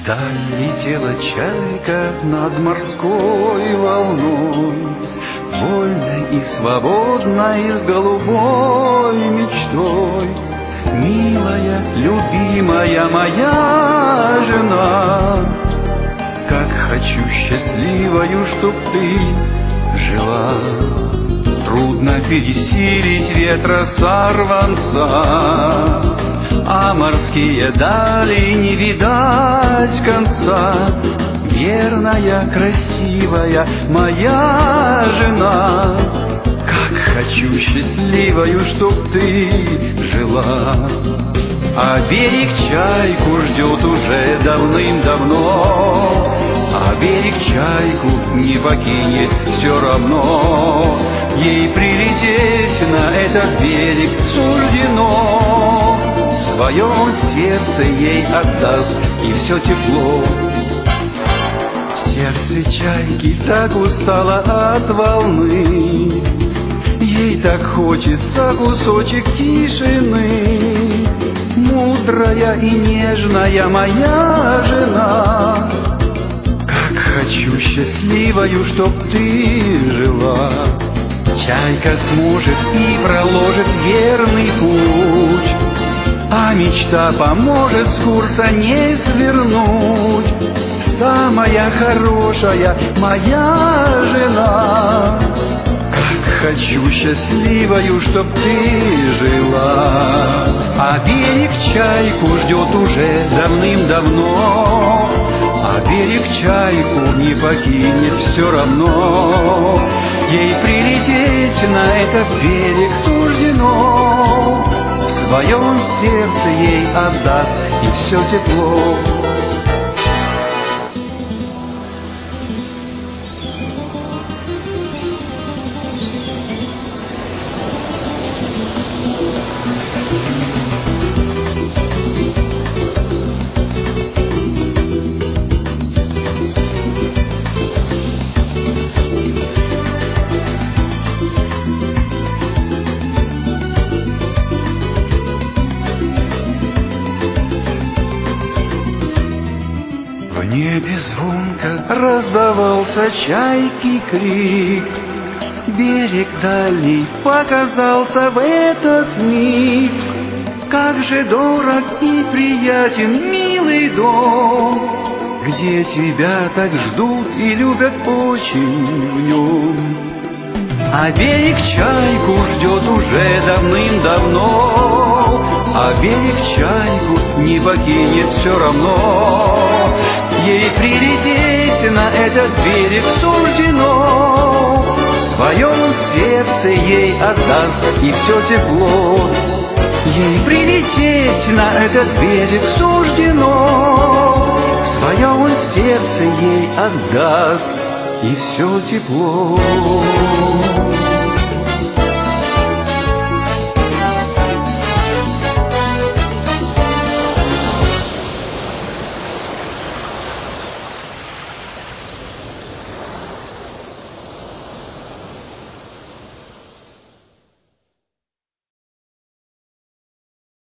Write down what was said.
Вдаль летела чайка над морской волной, вольной и свободной, с голубой мечтой. Милая, любимая моя жена, как хочу счастливою, чтоб ты жила. Трудно пересилить ветра сорванца, а морские дали не видать конца. Верная, красивая моя жена, как хочу счастливою, чтоб ты жила. А берег чайку ждет уже давным-давно, а берег чайку не покинет все равно. Ей прилететь на этот берег суждено, свое сердце ей отдаст и все тепло. Сердце чайки так устало от волны, ей так хочется кусочек тишины. Мудрая и нежная моя жена, как хочу счастливою, чтоб ты жила. Чайка сможет и проложит верный путь, а мечта поможет с курса не свернуть. Самая хорошая моя жена, как хочу счастливою, чтоб ты жила. А берег чайку ждет уже давным-давно, а берег чайку не покинет все равно. Ей прилететь на этот берег суждено, в своем сердце ей отдаст и все тепло. В небе звонко раздавался чайки крик, берег дальний показался в этот миг. Как же дорог и приятен милый дом, где тебя так ждут и любят очень в нем. А берег чайку ждет уже давным-давно, а берег чайку не покинет все равно. Ей прилететь на этот берег суждено, в своем сердце ей отдаст и все тепло. Ей прилететь на этот берег суждено, в своем сердце ей отдаст и все тепло.